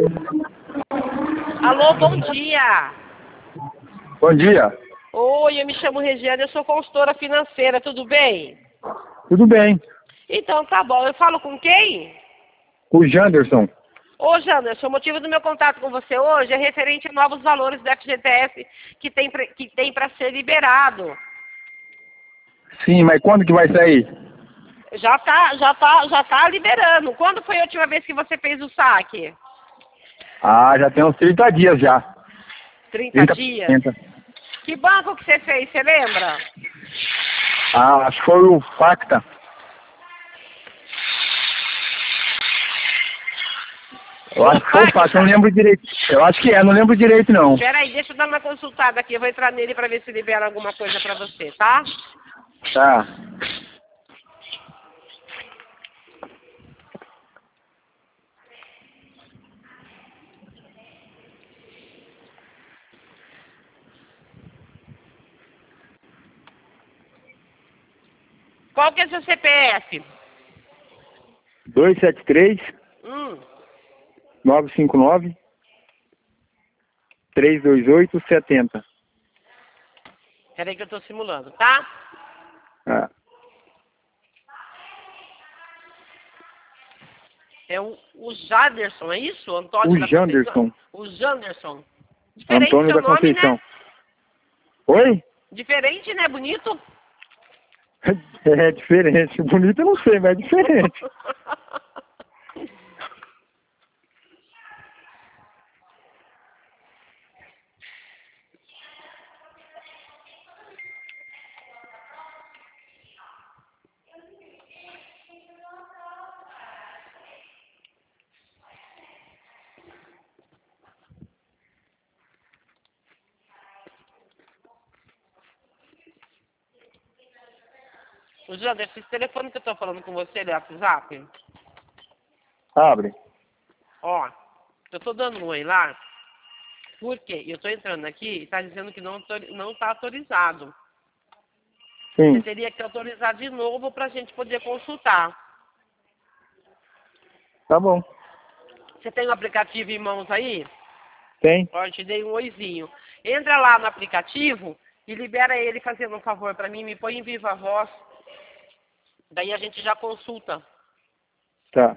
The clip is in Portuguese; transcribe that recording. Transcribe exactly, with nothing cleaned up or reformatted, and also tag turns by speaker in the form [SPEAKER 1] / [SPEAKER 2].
[SPEAKER 1] Alô, bom dia.
[SPEAKER 2] Bom dia.
[SPEAKER 1] Oi, eu me chamo Regiane, eu sou consultora financeira, tudo bem?
[SPEAKER 2] Tudo bem.
[SPEAKER 1] Então tá bom, eu falo com quem?
[SPEAKER 2] O Janderson.
[SPEAKER 1] Ô, Janderson, o motivo do meu contato com você hoje é referente a novos valores do F G T S que tem, pra- que tem para ser liberado.
[SPEAKER 2] Sim, mas quando que vai sair?
[SPEAKER 1] Já tá, já tá, já tá liberando. Quando foi a última vez que você fez o saque?
[SPEAKER 2] Ah, já tem uns trinta dias já.
[SPEAKER 1] trinta
[SPEAKER 2] trinta,
[SPEAKER 1] dias?
[SPEAKER 2] quarenta.
[SPEAKER 1] Que banco que você fez, você lembra?
[SPEAKER 2] Ah, acho que foi o Facta. Eu
[SPEAKER 1] Foi o
[SPEAKER 2] acho que foi o Facta, eu não
[SPEAKER 1] Facta?
[SPEAKER 2] lembro direito. Eu acho que é, não lembro direito não.
[SPEAKER 1] Espera aí, deixa eu dar uma consultada aqui. Eu vou entrar nele para ver se libera alguma coisa para você, tá?
[SPEAKER 2] Tá.
[SPEAKER 1] Qual que é seu C P F?
[SPEAKER 2] dois sete três,
[SPEAKER 1] Hum,
[SPEAKER 2] nove cinco nove, três dois oito, sete zero.
[SPEAKER 1] peraí que eu tô simulando, tá?
[SPEAKER 2] Ah,
[SPEAKER 1] É o, o Jaderson, é isso? O Antônio
[SPEAKER 2] o
[SPEAKER 1] da Conceição?
[SPEAKER 2] Janderson.
[SPEAKER 1] O Janderson. Diferente
[SPEAKER 2] Antônio
[SPEAKER 1] seu
[SPEAKER 2] da
[SPEAKER 1] nome, né?
[SPEAKER 2] Conceição. Oi?
[SPEAKER 1] Diferente, né? Bonito?
[SPEAKER 2] É diferente. Bonito eu não sei, mas é diferente.
[SPEAKER 1] O Janderson, esse telefone que eu tô falando com você, ele é WhatsApp?
[SPEAKER 2] Abre.
[SPEAKER 1] Ó, eu tô dando um oi lá, porque eu tô entrando aqui e tá dizendo que não, autori- não tá autorizado. Você
[SPEAKER 2] Sim.
[SPEAKER 1] teria que autorizar de novo pra gente poder consultar.
[SPEAKER 2] Tá bom.
[SPEAKER 1] Você tem o aplicativo em mãos aí?
[SPEAKER 2] Tem.
[SPEAKER 1] Ó, eu te dei um oizinho. Entra lá no aplicativo e libera ele fazendo um favor pra mim, me põe em viva voz. Daí a gente já consulta.
[SPEAKER 2] Tá.